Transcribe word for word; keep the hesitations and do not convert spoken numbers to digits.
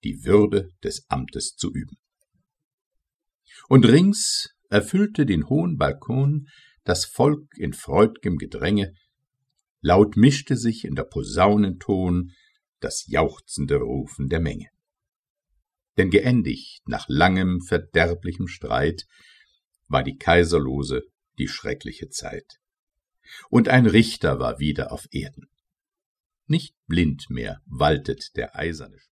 die Würde des Amtes zu üben. Und rings erfüllte den hohen Balkon das Volk in freud'gem Gedränge, laut mischte sich in der Posaunenton das jauchzende Rufen der Menge. Denn geendigt nach langem verderblichem Streit war die kaiserlose, die schreckliche Zeit. Und ein Richter war wieder auf Erden. Nicht blind mehr waltet der eiserne